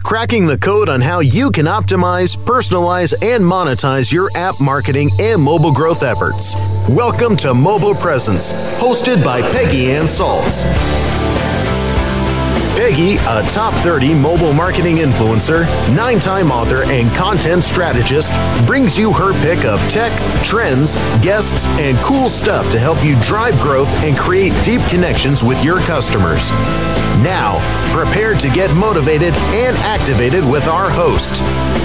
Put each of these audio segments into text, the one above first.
cracking the code on how you can optimize, personalize, and monetize your app marketing and mobile growth efforts. Welcome to Mobile Presence, hosted by Peggy Ann Salz. Peggy, a top 30 mobile marketing influencer, 9-time author, and content strategist, brings you her pick of tech, trends, guests, and cool stuff to help you drive growth and create deep connections with your customers. Now, prepare to get motivated and activated with our host.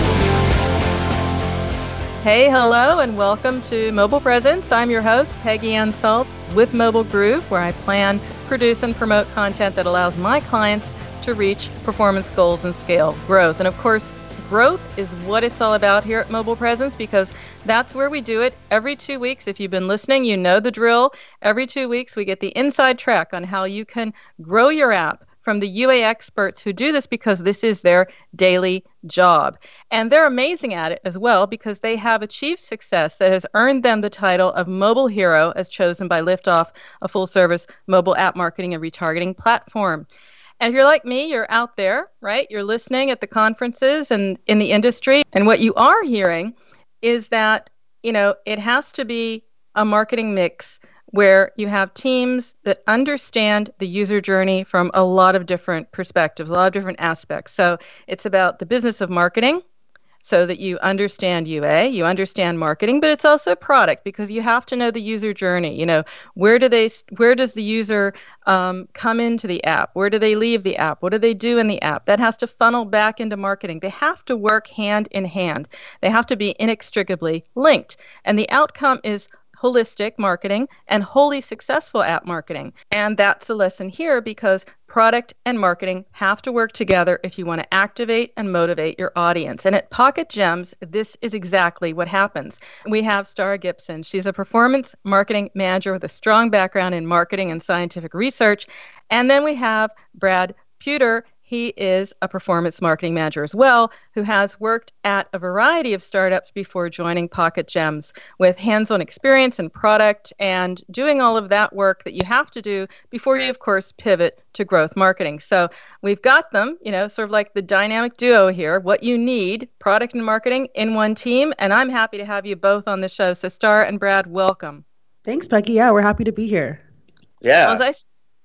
Hey, hello, and welcome to Mobile Presence. I'm your host, Peggy Ann Salz with Mobile Groove, where I plan, produce, and promote content that allows my clients to reach performance goals and scale growth. And of course, growth is what it's all about here at Mobile Presence, because that's where we do it every 2 weeks. If you've been listening, you know the drill. Every 2 weeks, we get the inside track on how you can grow your app from the UA experts who do this because this is their daily job. And they're amazing at it as well because they have achieved success that has earned them the title of Mobile Hero as chosen by Liftoff, a full-service mobile app marketing and retargeting platform. And if you're like me, you're out there, right? You're listening at the conferences and in the industry. And what you are hearing is that, it has to be a marketing mix where you have teams that understand the user journey from a lot of different perspectives, a lot of different aspects. So it's about the business of marketing so that you understand UA, you understand marketing, but it's also product because you have to know the user journey. Where does the user come into the app? Where do they leave the app? What do they do in the app? That has to funnel back into marketing. They have to work hand in hand. They have to be inextricably linked. And the outcome is holistic marketing and wholly successful app marketing. And that's the lesson here because product and marketing have to work together if you want to activate and motivate your audience. And at Pocket Gems, this is exactly what happens. We have Starra Gibson. She's a performance marketing manager with a strong background in marketing and scientific research. And then we have Brad Puter. He is a performance marketing manager as well, who has worked at a variety of startups before joining Pocket Gems with hands-on experience in product and doing all of that work that you have to do before you, of course, pivot to growth marketing. So we've got them, sort of like the dynamic duo here, what you need, product and marketing in one team. And I'm happy to have you both on the show. So Starra and Brad, welcome. Thanks, Becky. Yeah, we're happy to be here. Yeah. Well,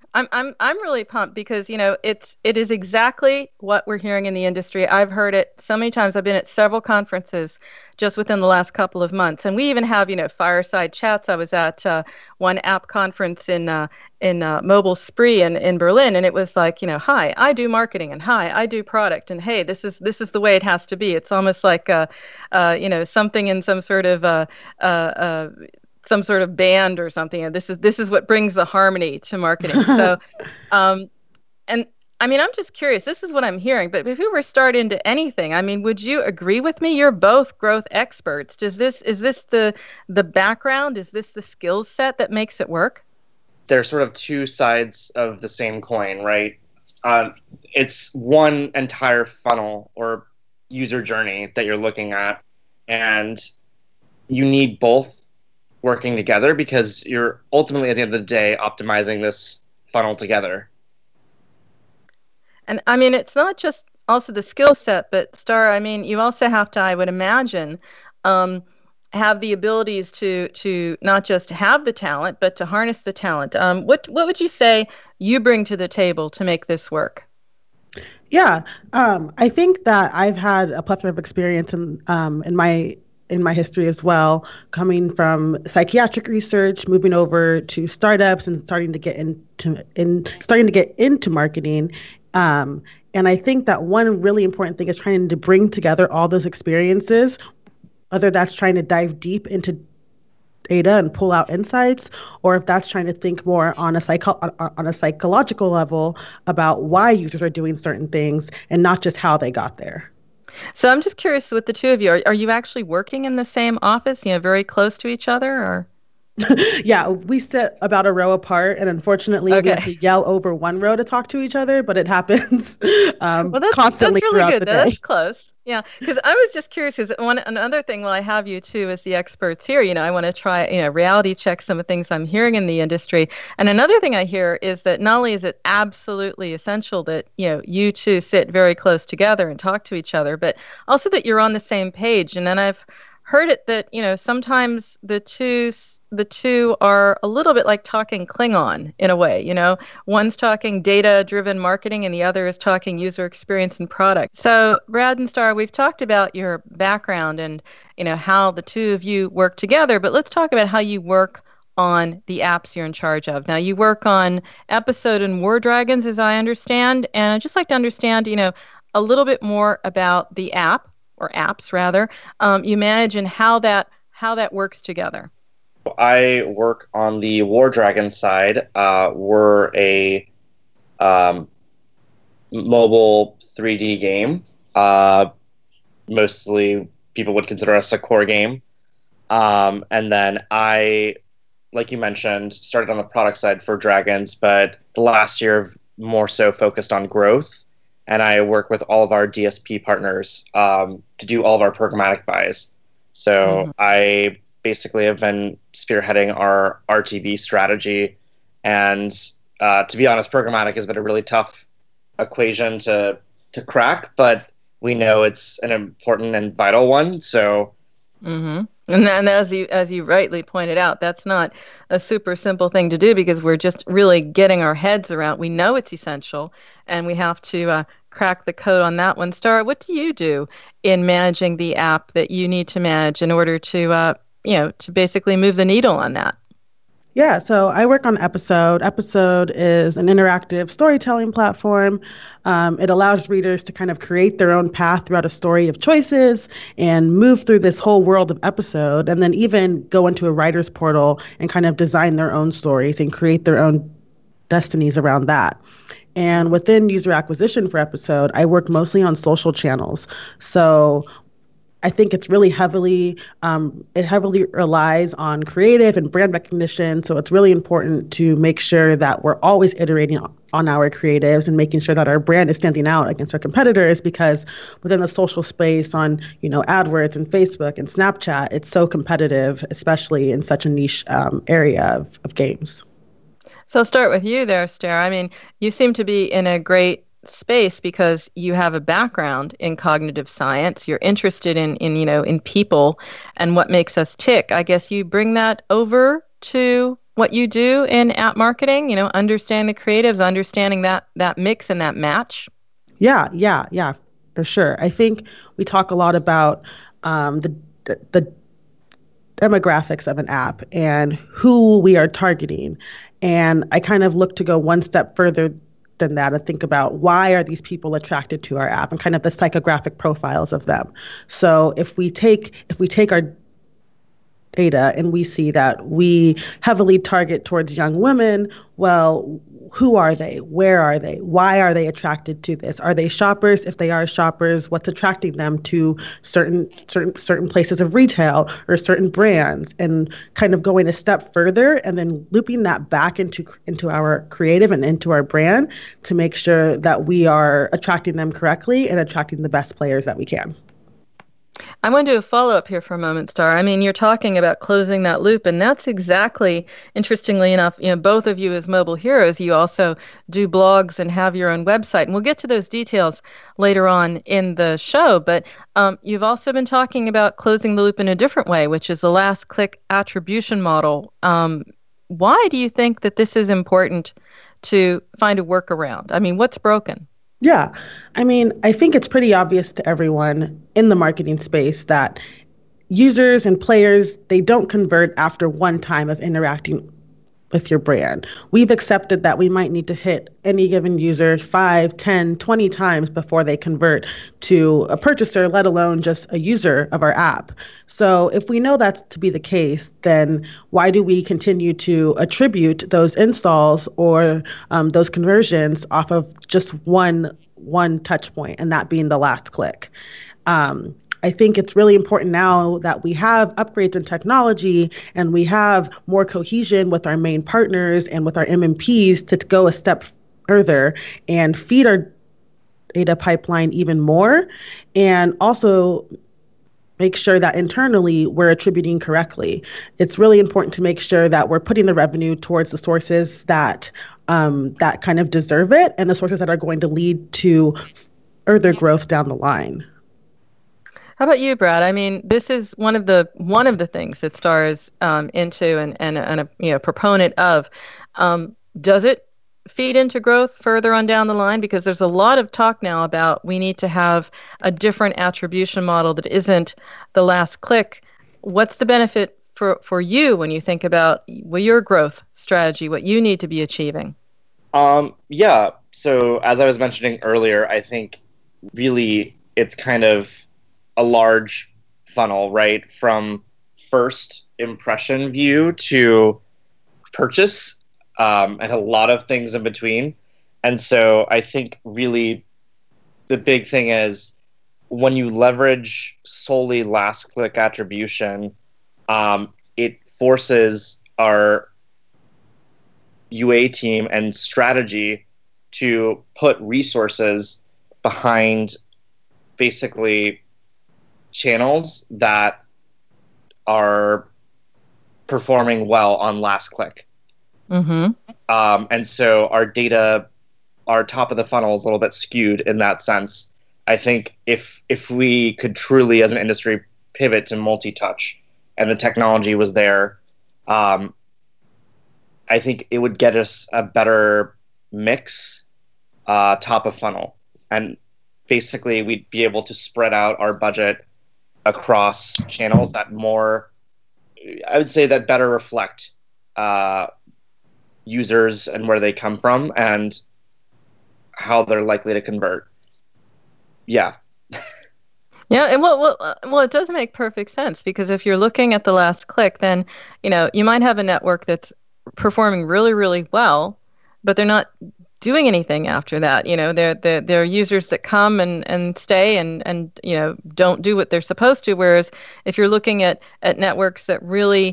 I'm really pumped because it is exactly what we're hearing in the industry. I've heard it so many times. I've been at several conferences just within the last couple of months, and we even have fireside chats. I was at one app conference in Mobile Spree in Berlin, and it was like hi, I do marketing, and hi, I do product, and hey, this is the way it has to be. It's almost like something in some sort of band or something. This is what brings the harmony to marketing. So, and I mean, I'm just curious. This is what I'm hearing. But if we were start into anything, I mean, would you agree with me? You're both growth experts. Is this the background? Is this the skill set that makes it work? They're sort of two sides of the same coin, right? It's one entire funnel or user journey that you're looking at, and you need both working together because you're ultimately at the end of the day optimizing this funnel together. And I mean, it's not just also the skill set, but Starra, I mean, you also have to, I would imagine, have the abilities to not just have the talent, but to harness the talent. What would you say you bring to the table to make this work? Yeah, I think that I've had a plethora of experience in my history as well, coming from psychiatric research, moving over to startups and starting to get into marketing. And I think that one really important thing is trying to bring together all those experiences, whether that's trying to dive deep into data and pull out insights, or if that's trying to think more on a psychological level about why users are doing certain things and not just how they got there. So I'm just curious with the two of you, are you actually working in the same office, very close to each other, or? Yeah, we sit about a row apart, and unfortunately, we have to yell over one row to talk to each other, but it happens well, constantly that's really throughout good. the day. That's close. Yeah, because I was just curious. Because another thing, while I have you too as the experts here, I want to try, reality check some of the things I'm hearing in the industry. And another thing I hear is that not only is it absolutely essential that you two sit very close together and talk to each other, but also that you're on the same page. And then I've heard it that sometimes the two are a little bit like talking Klingon in a way. One's talking data-driven marketing and the other is talking user experience and product. So Brad and Star, we've talked about your background and how the two of you work together, but let's talk about how you work on the apps you're in charge of. Now, you work on Episode and War Dragons, as I understand, and I'd just like to understand a little bit more about the app, or apps rather, you manage and how that works together. I work on the War Dragon side. We're a mobile 3D game. Mostly people would consider us a core game. And then I, like you mentioned, started on the product side for Dragons, but the last year more so focused on growth. And I work with all of our DSP partners to do all of our programmatic buys. So I basically have been spearheading our RTB strategy. And to be honest, programmatic has been a really tough equation to crack, but we know it's an important and vital one. So, and as you rightly pointed out, that's not a super simple thing to do because we're just really getting our heads around. We know it's essential, and we have to crack the code on that one. Star, what do you do in managing the app that you need to manage in order to to basically move the needle on that? Yeah, so I work on Episode. Episode is an interactive storytelling platform. It allows readers to kind of create their own path throughout a story of choices and move through this whole world of Episode, and then even go into a writer's portal and kind of design their own stories and create their own destinies around that. And within user acquisition for Episode, I work mostly on social channels. So I think it's really it heavily relies on creative and brand recognition. So it's really important to make sure that we're always iterating on our creatives and making sure that our brand is standing out against our competitors, because within the social space on, AdWords and Facebook and Snapchat, it's so competitive, especially in such a niche area of games. So I'll start with you there, Star. I mean, you seem to be in a great space because you have a background in cognitive science. You're interested in people and what makes us tick. I guess you bring that over to what you do in app marketing, understanding the creatives, understanding that mix and that match. Yeah, for sure. I think we talk a lot about the demographics of an app and who we are targeting. And I kind of look to go one step further than that and think about why are these people attracted to our app and kind of the psychographic profiles of them. So if we take our data and we see that we heavily target towards young women, well, who are they? Where are they? Why are they attracted to this? Are they shoppers? If they are shoppers, what's attracting them to certain places of retail or certain brands? And kind of going a step further and then looping that back into our creative and into our brand to make sure that we are attracting them correctly and attracting the best players that we can. I want to do a follow-up here for a moment, Star. I mean, you're talking about closing that loop, and that's exactly, interestingly enough, both of you as mobile heroes, you also do blogs and have your own website. And we'll get to those details later on in the show. But you've also been talking about closing the loop in a different way, which is the last-click attribution model. Why do you think that this is important to find a workaround? I mean, what's broken? Yeah, I mean, I think it's pretty obvious to everyone in the marketing space that users and players, they don't convert after one time of interacting with your brand. We've accepted that we might need to hit any given user 5, 10, 20 times before they convert to a purchaser, let alone just a user of our app. So if we know that's to be the case, then why do we continue to attribute those installs or those conversions off of just one touch point, and that being the last click? I think it's really important now that we have upgrades in technology and we have more cohesion with our main partners and with our MMPs to go a step further and feed our data pipeline even more, and also make sure that internally we're attributing correctly. It's really important to make sure that we're putting the revenue towards the sources that that kind of deserve it, and the sources that are going to lead to further growth down the line. How about you, Brad? I mean, this is one of the things that Star is into and a proponent of. Does it feed into growth further on down the line? Because there's a lot of talk now about we need to have a different attribution model that isn't the last click. What's the benefit for you when you think about your growth strategy, what you need to be achieving? Yeah. So as I was mentioning earlier, I think really it's kind of a large funnel, right? From first impression view to purchase, and a lot of things in between. And so I think really the big thing is when you leverage solely last click attribution, it forces our UA team and strategy to put resources behind basically channels that are performing well on last click. Mm-hmm. And so our data, our top of the funnel is a little bit skewed in that sense. I think if we could truly, as an industry, pivot to multi-touch and the technology was there, I think it would get us a better mix, top of funnel. And basically we'd be able to spread out our budget across channels that more, I would say, that better reflect users and where they come from and how they're likely to convert. Yeah. Yeah, and well, it does make perfect sense, because if you're looking at the last click, then you might have a network that's performing really, really well, but they're not doing anything after that. They're users that come and stay and don't do what they're supposed to. Whereas if you're looking at networks that really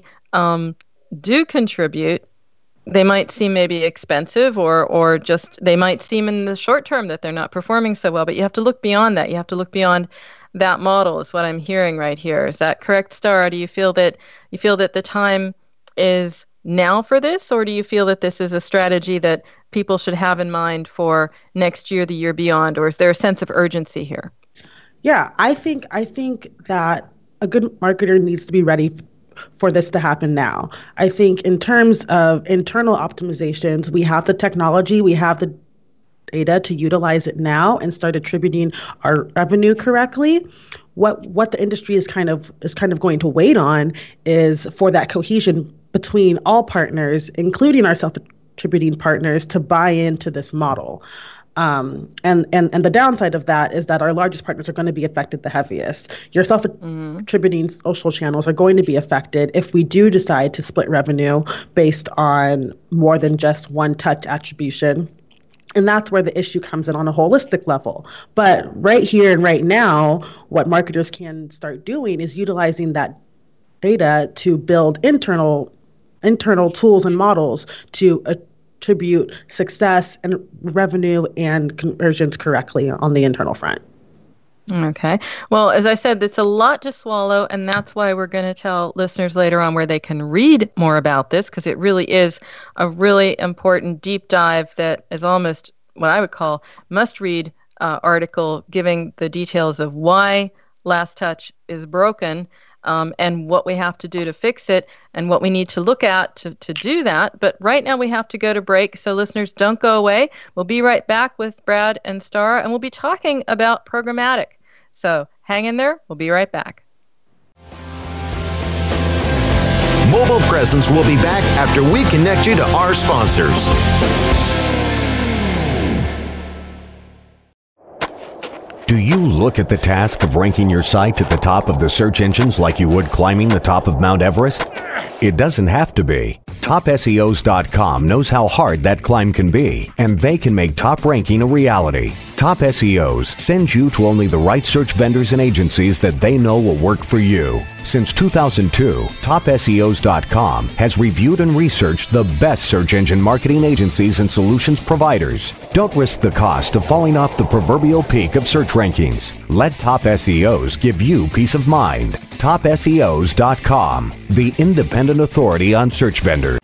do contribute, they might seem maybe expensive or just they might seem in the short term that they're not performing so well. But you have to look beyond that. You have to look beyond that model, is what I'm hearing right here. Is that correct, Star? Do you feel that the time is now for this, or do you feel that this is a strategy that people should have in mind for next year, the year beyond, or is there a sense of urgency here? Yeah, I think that a good marketer needs to be ready for this to happen now. I think in terms of internal optimizations, we have the technology, we have the data to utilize it now and start attributing our revenue correctly. What the industry is kind of going to wait on is for that cohesion between all partners, including our self-attributing partners, to buy into this model. And the downside of that is that our largest partners are going to be affected the heaviest. Your self-attributing social channels are going to be affected if we do decide to split revenue based on more than just one touch attribution. And that's where the issue comes in on a holistic level. But right here and right now, what marketers can start doing is utilizing that data to build internal tools and models to attribute success and revenue and conversions correctly on the internal front. Okay. Well, as I said, it's a lot to swallow, and that's why we're going to tell listeners later on where they can read more about this, because it really is a really important deep dive that is almost what I would call must-read article, giving the details of why Last Touch is broken, and what we have to do to fix it and what we need to look at to do that. But right now we have to go to break. So listeners, don't go away. We'll be right back with Brad and Star, and we'll be talking about programmatic. So hang in there. We'll be right back. Mobile Presence will be back after we connect you to our sponsors. Do you look at the task of ranking your site at the top of the search engines like you would climbing the top of Mount Everest? It doesn't have to be. TopSEOs.com knows how hard that climb can be, and they can make top ranking a reality. Top SEOs sends you to only the right search vendors and agencies that they know will work for you. Since 2002, TopSEOs.com has reviewed and researched the best search engine marketing agencies and solutions providers. Don't risk the cost of falling off the proverbial peak of search rankings. Let Top SEOs give you peace of mind. TopSEOs.com, the independent authority on search vendors.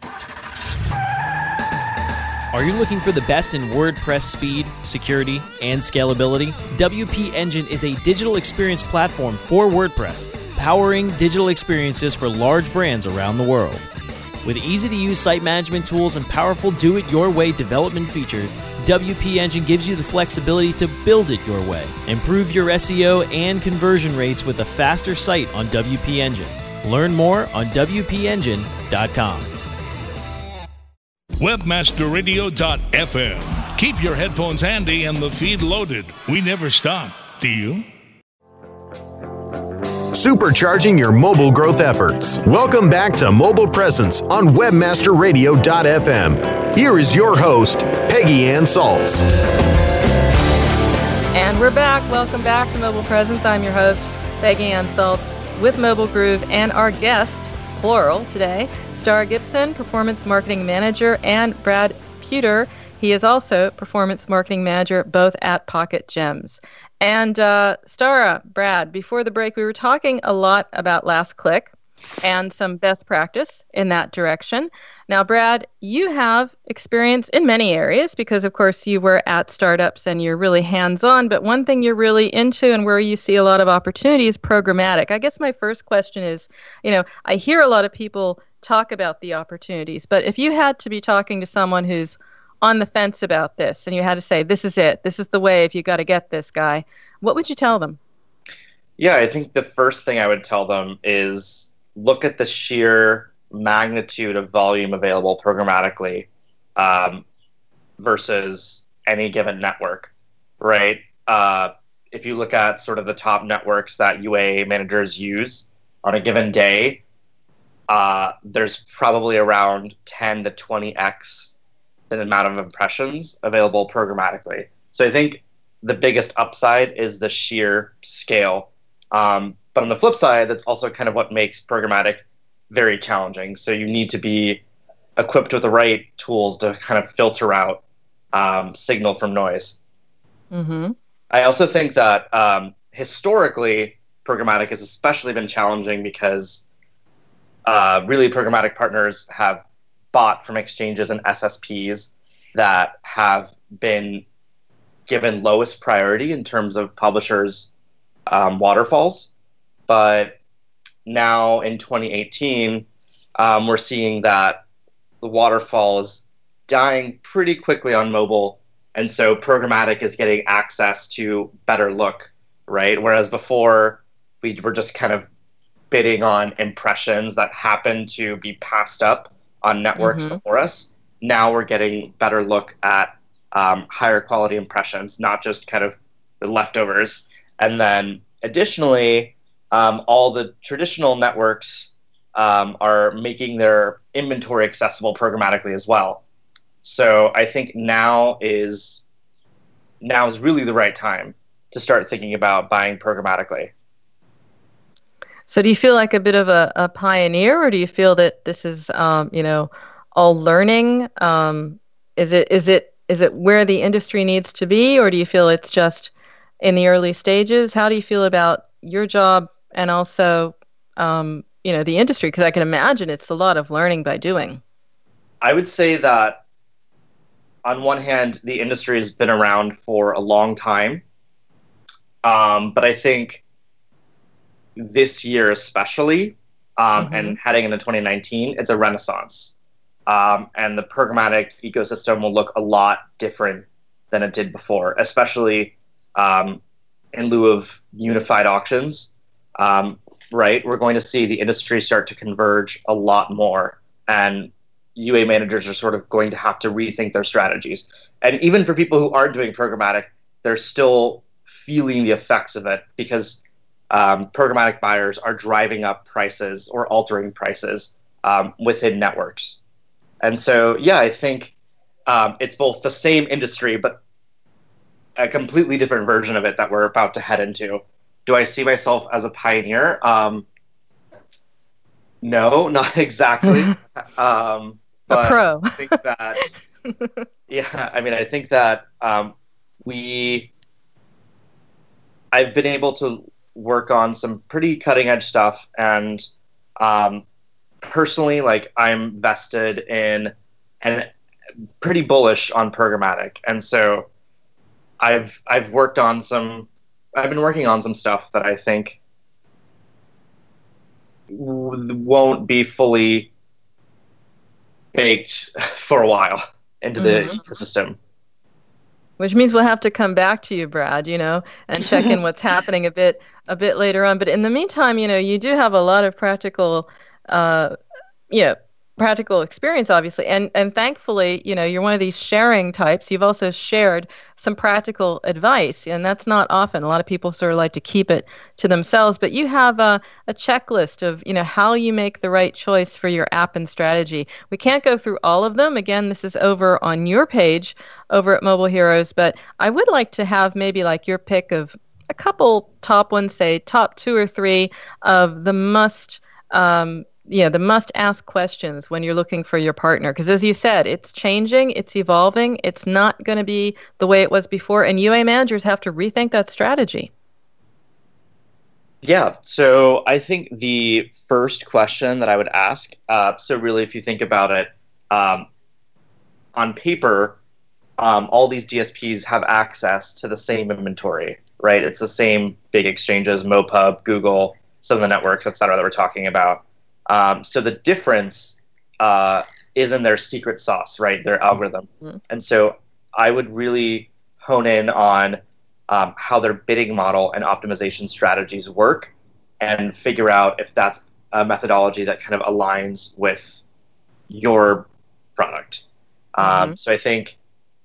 Are you looking for the best in WordPress speed, security, and scalability? WP Engine is a digital experience platform for WordPress, powering digital experiences for large brands around the world. With easy-to-use site management tools and powerful do-it-your-way development features, WP Engine gives you the flexibility to build it your way. Improve your SEO and conversion rates with a faster site on WP Engine. Learn more on WPEngine.com. Webmasterradio.fm. Keep your headphones handy and the feed loaded. We never stop, do you? Supercharging your mobile growth efforts. Welcome back to Mobile Presence on webmasterradio.fm. Here is your host, Peggy Ann Salz. And we're back. Welcome back to Mobile Presence. I'm your host, Peggy Ann Salz, with Mobile Groove, and our guests, plural, today, Starra Gibson, Performance Marketing Manager, and Brad Puter. He is also Performance Marketing Manager, both at Pocket Gems. And Starra, Brad, before the break, we were talking a lot about Last Click and some best practice in that direction. Now, Brad, you have experience in many areas because, of course, you were at startups and you're really hands-on. But one thing you're really into and where you see a lot of opportunity is programmatic. I guess my first question is, I hear a lot of people talk about the opportunities, but if you had to be talking to someone who's on the fence about this and you had to say, this is it, this is the wave, you got to get this guy, what would you tell them? Yeah, I think the first thing I would tell them is look at the sheer magnitude of volume available programmatically versus any given network, right? If you look at sort of the top networks that UA managers use on a given day, there's probably around 10 to 20x the amount of impressions available programmatically. So I think the biggest upside is the sheer scale. But on the flip side, that's also kind of what makes programmatic very challenging. So you need to be equipped with the right tools to kind of filter out signal from noise. Mm-hmm. I also think that historically, programmatic has especially been challenging because really programmatic partners have bought from exchanges and SSPs that have been given lowest priority in terms of publishers' waterfalls. But now in 2018, we're seeing that the waterfall is dying pretty quickly on mobile. And so programmatic is getting access to better look, right? Whereas before, we were just kind of bidding on impressions that happened to be passed up on networks before us. Now we're getting better look at higher quality impressions, not just kind of the leftovers. And then additionally, all the traditional networks are making their inventory accessible programmatically as well. So I think now is really the right time to start thinking about buying programmatically. So do you feel like a bit of a pioneer, or do you feel that this is, all learning? Is it where the industry needs to be, or do you feel it's just in the early stages? How do you feel about your job and also, the industry? Because I can imagine it's a lot of learning by doing. I would say that on one hand, the industry has been around for a long time, but I think this year especially, and heading into 2019, it's a renaissance. And the programmatic ecosystem will look a lot different than it did before, especially in lieu of unified auctions, right? We're going to see the industry start to converge a lot more, and UA managers are sort of going to have to rethink their strategies. And even for people who aren't doing programmatic, they're still feeling the effects of it because programmatic buyers are driving up prices or altering prices within networks. And so, yeah, I think it's both the same industry, but a completely different version of it that we're about to head into. Do I see myself as a pioneer? No, not exactly. A pro. I think that, I think that I've been able to work on some pretty cutting edge stuff, and personally, like, I'm vested in and pretty bullish on programmatic, and so I've been working on some stuff that I think won't be fully baked for a while into the ecosystem. Which means we'll have to come back to you, Brad, and check in what's happening a bit later on. But in the meantime, you do have a lot of practical experience, obviously. And thankfully, you're one of these sharing types. You've also shared some practical advice, and that's not often. A lot of people sort of like to keep it to themselves, but you have a checklist of, how you make the right choice for your app and strategy. We can't go through all of them. Again, this is over on your page over at Mobile Heroes, but I would like to have maybe like your pick of a couple top ones, say top 2 or 3 of the the must-ask questions when you're looking for your partner. Because as you said, it's changing, it's evolving, it's not going to be the way it was before, and UA managers have to rethink that strategy. Yeah, so I think the first question that I would ask, so really if you think about it, on paper, all these DSPs have access to the same inventory, right? It's the same big exchanges, MoPub, Google, some of the networks, et cetera, that we're talking about. So the difference is in their secret sauce, right? Their algorithm. Mm-hmm. And so I would really hone in on how their bidding model and optimization strategies work, and figure out if that's a methodology that kind of aligns with your product. So I think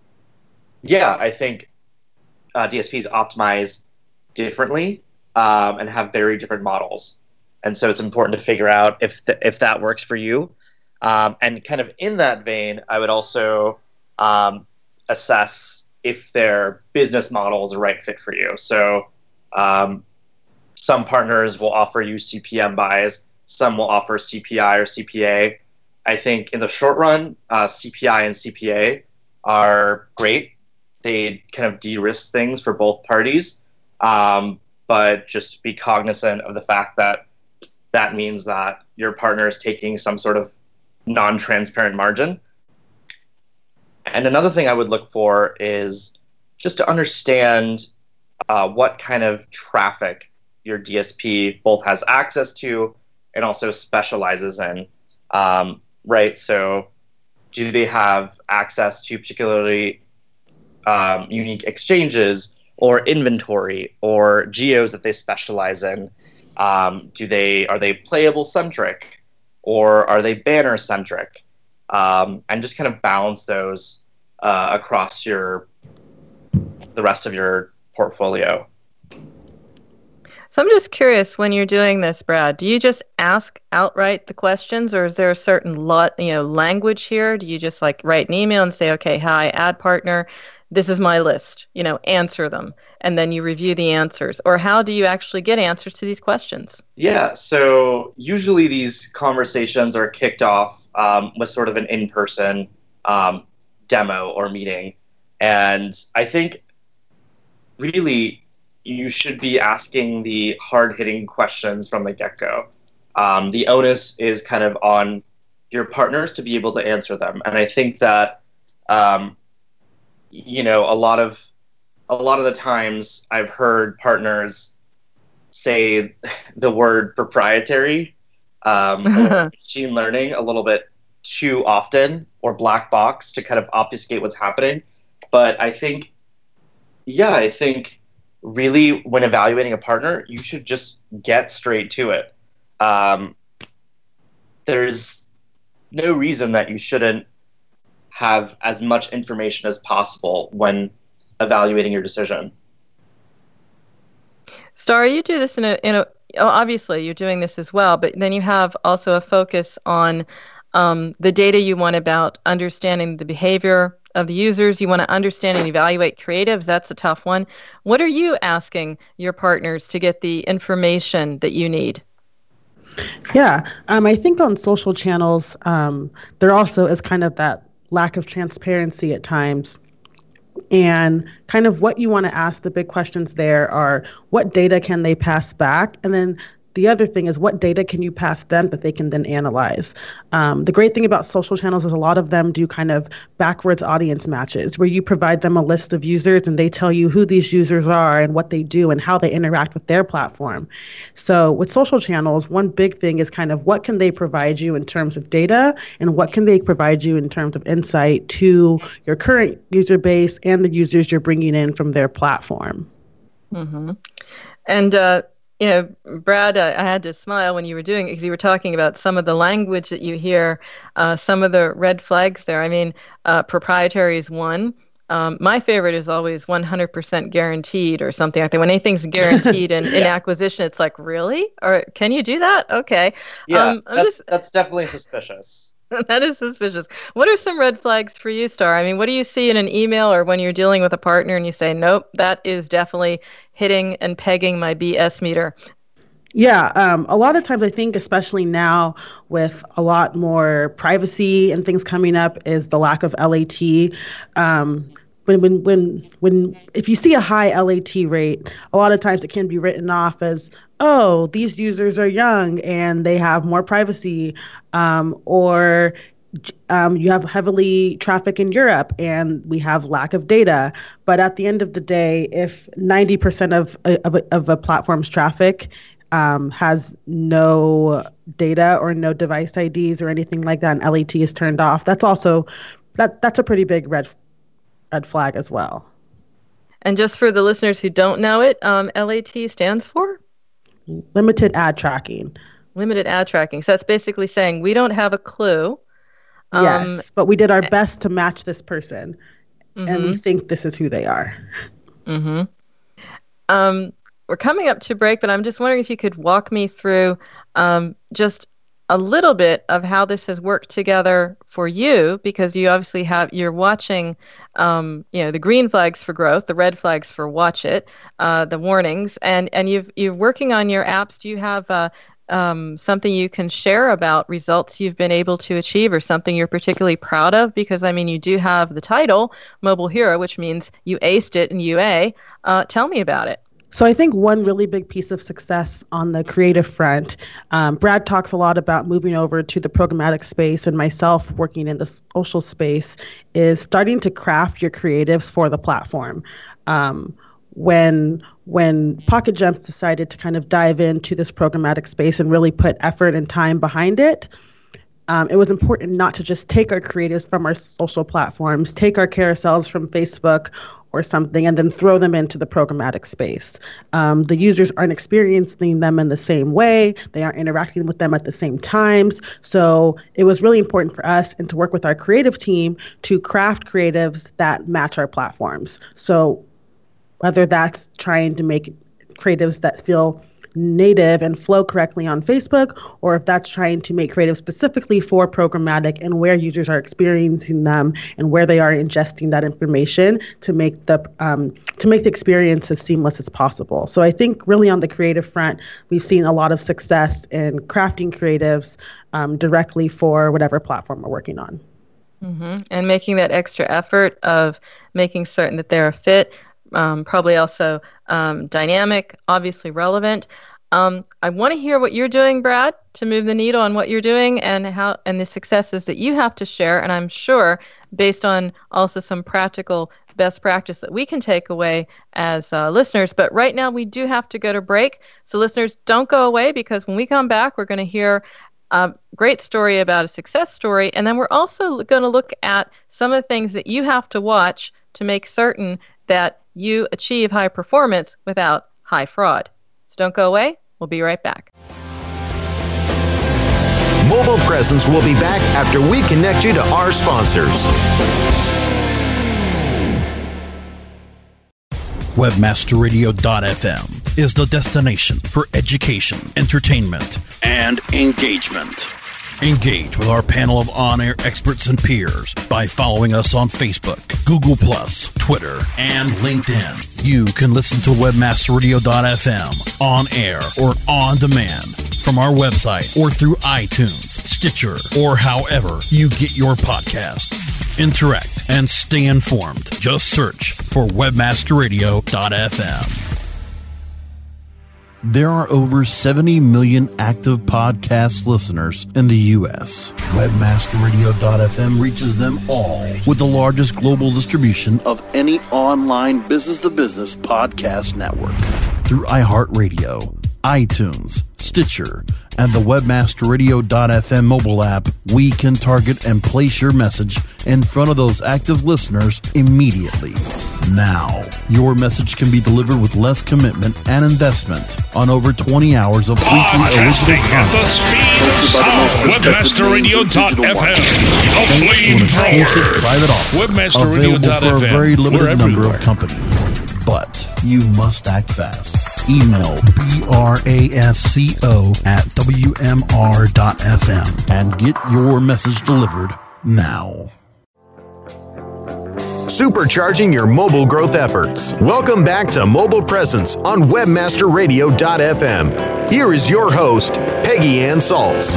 DSPs optimize differently and have very different models. And so it's important to figure out if that works for you. And kind of in that vein, I would also assess if their business model is a right fit for you. So some partners will offer you CPM buys, some will offer CPI or CPA. I think in the short run, CPI and CPA are great. They kind of de-risk things for both parties, but just be cognizant of the fact that means that your partner is taking some sort of non-transparent margin. And another thing I would look for is just to understand what kind of traffic your DSP both has access to and also specializes in, right? So do they have access to particularly unique exchanges or inventory or geos that they specialize in? Are they playable centric, or are they banner centric? And just kind of balance those across the rest of your portfolio. So I'm just curious, when you're doing this, Brad, do you just ask outright the questions, or is there a certain language here? Do you just like write an email and say, okay, hi, ad partner, this is my list, answer them, and then you review the answers? Or how do you actually get answers to these questions? Yeah, so usually these conversations are kicked off with sort of an in-person demo or meeting. And I think really you should be asking the hard-hitting questions from the get-go. The onus is kind of on your partners to be able to answer them. And I think that a lot of the times I've heard partners say the word proprietary or machine learning a little bit too often, or black box, to kind of obfuscate what's happening. But I think really when evaluating a partner, you should just get straight to it. There's no reason that you shouldn't have as much information as possible when evaluating your decision. Star, you do this in a obviously you're doing this as well, but then you have also a focus on the data you want about understanding the behavior, of the users. You want to understand and evaluate creatives. That's a tough one. What are you asking your partners to get the information that you need? Yeah, I think on social channels, there also is kind of that lack of transparency at times. And kind of what you want to ask, the big questions there are, what data can they pass back? And then the other thing is, what data can you pass them that they can then analyze? The great thing about social channels is a lot of them do kind of backwards audience matches, where you provide them a list of users and they tell you who these users are and what they do and how they interact with their platform. So with social channels, one big thing is kind of what can they provide you in terms of data, and what can they provide you in terms of insight to your current user base and the users you're bringing in from their platform. Mm-hmm. And Brad, I had to smile when you were doing it because you were talking about some of the language that you hear, some of the red flags there. I mean, proprietary is one. My favorite is always 100% guaranteed or something like that. When anything's guaranteed in acquisition, it's like, really? Or can you do that? Okay. Yeah, that's definitely suspicious. That is suspicious. What are some red flags for you, Star? I mean, what do you see in an email or when you're dealing with a partner and you say, nope, that is definitely hitting and pegging my BS meter? Yeah, a lot of times I think, especially now with a lot more privacy and things coming up, is the lack of LAT. If you see a high LAT rate, a lot of times it can be written off as, oh, these users are young and they have more privacy, or you have heavily traffic in Europe and we have lack of data. But at the end of the day, if 90% of a platform's traffic has no data or no device IDs or anything like that, and LAT is turned off, that's also that's a pretty big red flag as well. And just for the listeners who don't know it, LAT stands for? Limited ad tracking. Limited ad tracking. So that's basically saying we don't have a clue. Yes, but we did our best to match this person, and we think this is who they are. Mm-hmm. We're coming up to break, but I'm just wondering if you could walk me through just a little bit of how this has worked together for you, because you obviously you're watching, the green flags for growth, the red flags for watch it, the warnings, and you're working on your apps. Do you have something you can share about results you've been able to achieve, or something you're particularly proud of? Because I mean, you do have the title Mobile Hero, which means you aced it in UA. Tell me about it. So I think one really big piece of success on the creative front, Brad talks a lot about moving over to the programmatic space, and myself working in the social space, is starting to craft your creatives for the platform. When Pocket Jumps decided to kind of dive into this programmatic space and really put effort and time behind it, it was important not to just take our creatives from our social platforms, take our carousels from Facebook or something, and then throw them into the programmatic space. The users aren't experiencing them in the same way. They aren't interacting with them at the same times. So it was really important for us and to work with our creative team to craft creatives that match our platforms. So whether that's trying to make creatives that feel native and flow correctly on Facebook, or if that's trying to make creative specifically for programmatic and where users are experiencing them and where they are ingesting that information to make the experience as seamless as possible. So I think really on the creative front, we've seen a lot of success in crafting creatives directly for whatever platform we're working on. Mm-hmm. And making that extra effort of making certain that they're a fit. Probably also dynamic, obviously relevant. I want to hear what you're doing, Brad, to move the needle on what you're doing and the successes that you have to share. And I'm sure, based on also some practical best practice that we can take away as listeners. But right now we do have to go to break. So listeners, don't go away, because when we come back, we're going to hear a great story about a success story. And then we're also going to look at some of the things that you have to watch to make certain that you achieve high performance without high fraud. So don't go away. We'll be right back. Mobile Presence will be back after we connect you to our sponsors. Webmasterradio.fm is the destination for education, entertainment, and engagement. Engage with our panel of on-air experts and peers by following us on Facebook, Google+, Twitter, and LinkedIn. You can listen to webmasterradio.fm on air or on demand from our website or through iTunes, Stitcher, or however you get your podcasts. Interact and stay informed. Just search for webmasterradio.fm. There are over 70 million active podcast listeners in the U.S. Webmasterradio.fm reaches them all with the largest global distribution of any online business-to-business podcast network. Through iHeartRadio, iTunes, Stitcher, and the Webmasterradio.fm mobile app, we can target and place your message in front of those active listeners immediately. Now, your message can be delivered with less commitment and investment on over 20 hours of weekly original content. The speed of sound. Webmasterradio.fm. A flamethrower. Private offer. Webmasterradio.fm. For a very limited We're number everywhere. of companies. But you must act fast. Email brasco@wmr.fm and get your message delivered now. Supercharging your mobile growth efforts. Welcome back to Mobile Presence on webmasterradio.fm. Here is your host, Peggy Ann Saltz.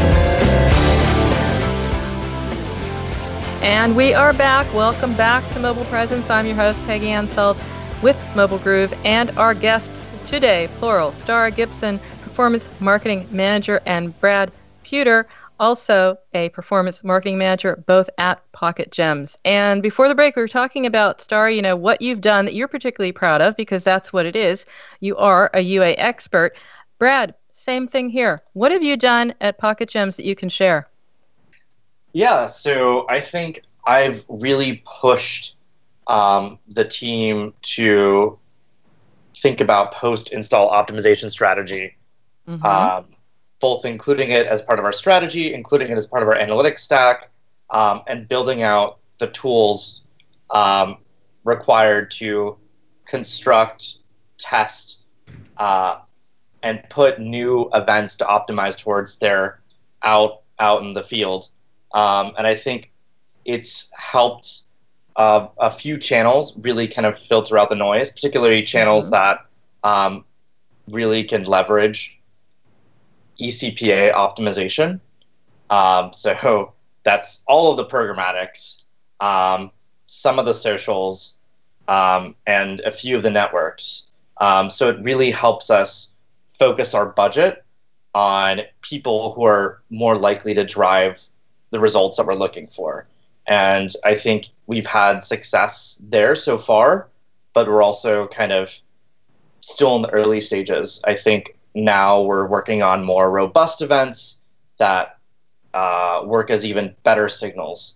And we are back. Welcome back to Mobile Presence. I'm your host, Peggy Ann Saltz, with Mobile Groove, and our guests today, plural, Star Gibson, Performance Marketing Manager, and Brad Puder, also a Performance Marketing Manager, both at Pocket Gems. And before the break, we were talking about, Star, what you've done that you're particularly proud of, because that's what it is. You are a UA expert. Brad, same thing here. What have you done at Pocket Gems that you can share? Yeah, so I think I've really pushed the team to think about post-install optimization strategy, both including it as part of our strategy, including it as part of our analytics stack, and building out the tools required to construct, test, and put new events to optimize towards their out in the field. And I think it's helped a few channels really kind of filter out the noise, particularly channels that really can leverage eCPA optimization. So that's all of the programmatics, some of the socials, and a few of the networks. So it really helps us focus our budget on people who are more likely to drive the results that we're looking for. And I think we've had success there so far, but we're also kind of still in the early stages. I think now we're working on more robust events that work as even better signals.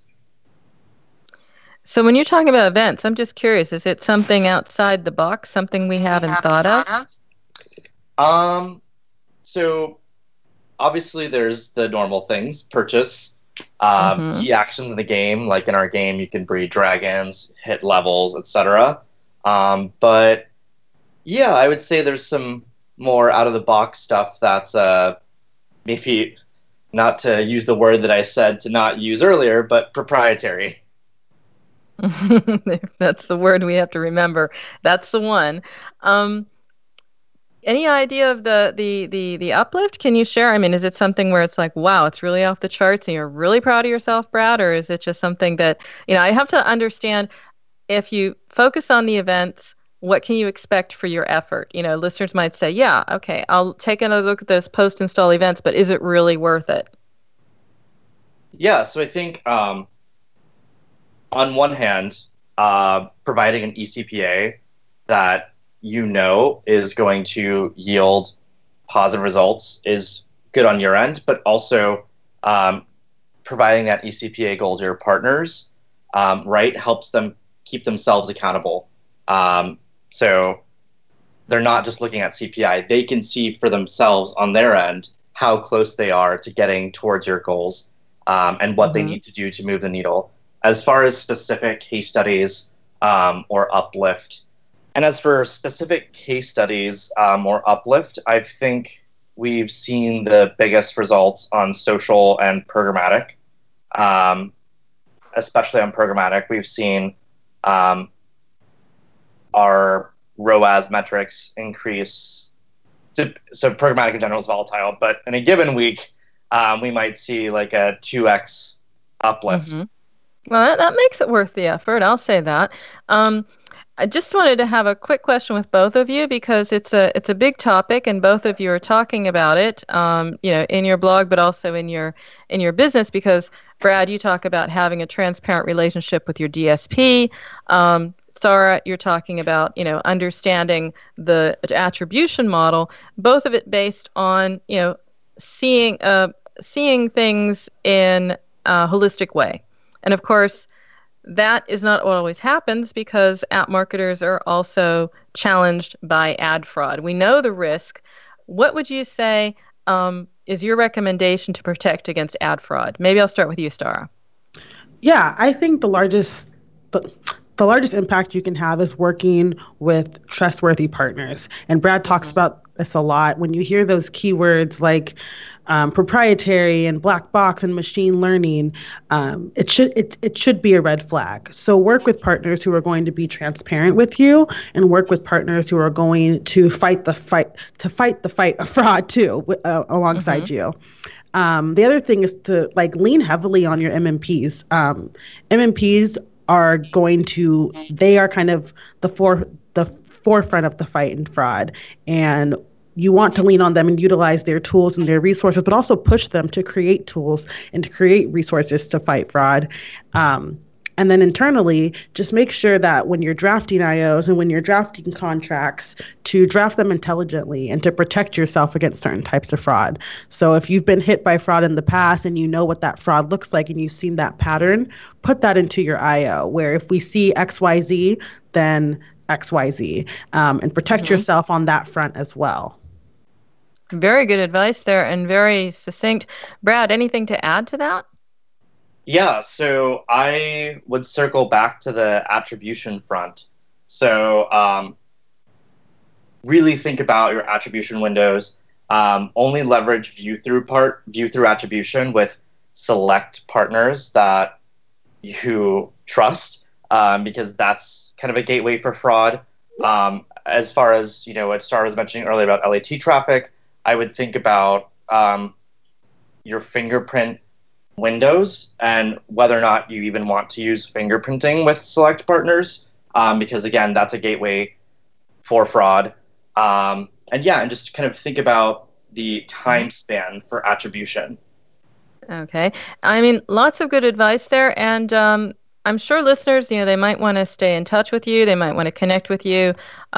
So when you're talking about events, I'm just curious, is it something outside the box, something we haven't thought of? So obviously there's the normal things, purchase, key actions in the game. Like in our game, you can breed dragons, hit levels, etc. But yeah, I would say there's some more out-of-the-box stuff that's maybe, not to use the word that I said to not use earlier, but proprietary. That's the word we have to remember. That's the one. Any idea of the uplift? Can you share? I mean, is it something where it's like, wow, it's really off the charts and you're really proud of yourself, Brad? Or is it just something that, I have to understand, if you focus on the events, what can you expect for your effort? Listeners might say, yeah, okay, I'll take another look at those post-install events, but is it really worth it? Yeah, so I think on one hand, providing an eCPA that is going to yield positive results is good on your end, but also providing that eCPA goal to your partners, helps them keep themselves accountable. So they're not just looking at CPI. They can see for themselves on their end how close they are to getting towards your goals, and what they need to do to move the needle. As far as specific case studies or uplift, and as for specific case studies or uplift, I think we've seen the biggest results on social and programmatic. Especially on programmatic, we've seen our ROAS metrics increase. So programmatic in general is volatile, but in a given week, we might see like a 2x uplift. Mm-hmm. Well, that makes it worth the effort. I'll say that. I just wanted to have a quick question with both of you because it's a big topic, and both of you are talking about it, in your blog, but also in your business. Because Brad, you talk about having a transparent relationship with your DSP. Sarah, you're talking about understanding the attribution model. Both of it based on seeing things in a holistic way, and of course, that is not what always happens because app marketers are also challenged by ad fraud. We know the risk. What would you say is your recommendation to protect against ad fraud? Maybe I'll start with you, Stara. Yeah, I think the largest impact you can have is working with trustworthy partners. And Brad talks about this a lot. When you hear those keywords like proprietary and black box and machine learning, it should be a red flag. So work with partners who are going to be transparent with you, and work with partners who are going to fight the fight of fraud too, alongside you. The other thing is to lean heavily on your MMPs. MMPs are they are kind of the forefront of the fight in fraud, and you want to lean on them and utilize their tools and their resources, but also push them to create tools and to create resources to fight fraud. And then internally, just make sure that when you're drafting IOs and when you're drafting contracts, to draft them intelligently and to protect yourself against certain types of fraud. So if you've been hit by fraud in the past and you know what that fraud looks like and you've seen that pattern, put that into your IO, where if we see XYZ, then XYZ, and protect yourself on that front as well. Very good advice there and very succinct. Brad, anything to add to that? Yeah, so I would circle back to the attribution front. So really think about your attribution windows. Only leverage view through attribution with select partners that you trust, because that's kind of a gateway for fraud. As far as what Star was mentioning earlier about LAT traffic, I would think about your fingerprint windows and whether or not you even want to use fingerprinting with select partners, because again, that's a gateway for fraud. And just kind of think about the time span for attribution. Okay. I mean, lots of good advice there. And I'm sure listeners, they might want to stay in touch with you. They might want to connect with you,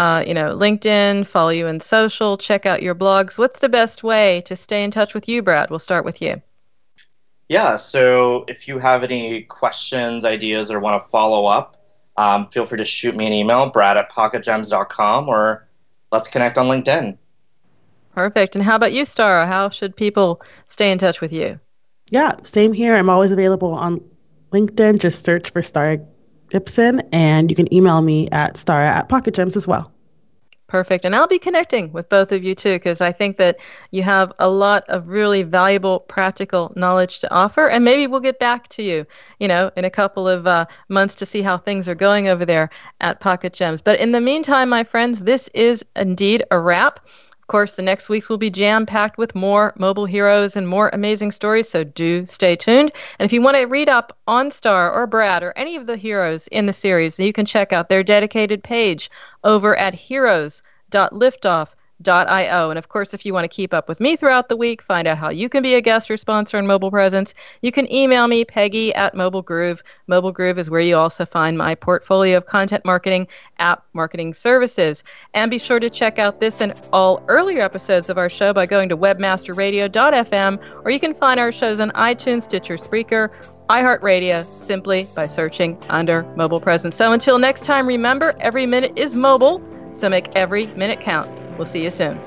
LinkedIn, follow you in social, check out your blogs. What's the best way to stay in touch with you, Brad? We'll start with you. Yeah, so if you have any questions, ideas, or want to follow up, feel free to shoot me an email, brad@pocketgems.com, or let's connect on LinkedIn. Perfect. And how about you, Stara? How should people stay in touch with you? Yeah, same here. I'm always available on LinkedIn. Just search for Stara Gibson, and you can email me at stara@pocketgems as well. Perfect. And I'll be connecting with both of you too, because I think that you have a lot of really valuable, practical knowledge to offer. And maybe we'll get back to you, in a couple of months to see how things are going over there at Pocket Gems. But in the meantime, my friends, this is indeed a wrap. Of course, the next week will be jam-packed with more mobile heroes and more amazing stories, so do stay tuned. And if you want to read up on Star or Brad or any of the heroes in the series, you can check out their dedicated page over at heroes.liftoff.io. And of course, if you want to keep up with me throughout the week, find out how you can be a guest or sponsor in Mobile Presence, you can email me, Peggy@MobileGroove. MobileGroove is where you also find my portfolio of content marketing, app marketing services. And be sure to check out this and all earlier episodes of our show by going to webmasterradio.fm, or you can find our shows on iTunes, Stitcher, Spreaker, iHeartRadio, simply by searching under Mobile Presence. So until next time, remember, every minute is mobile, so make every minute count. We'll see you soon.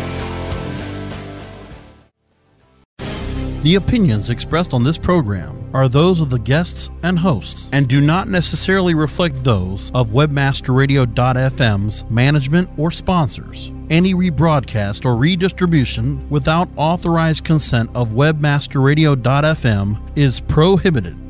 The opinions expressed on this program are those of the guests and hosts and do not necessarily reflect those of WebmasterRadio.fm's management or sponsors. Any rebroadcast or redistribution without authorized consent of WebmasterRadio.fm is prohibited.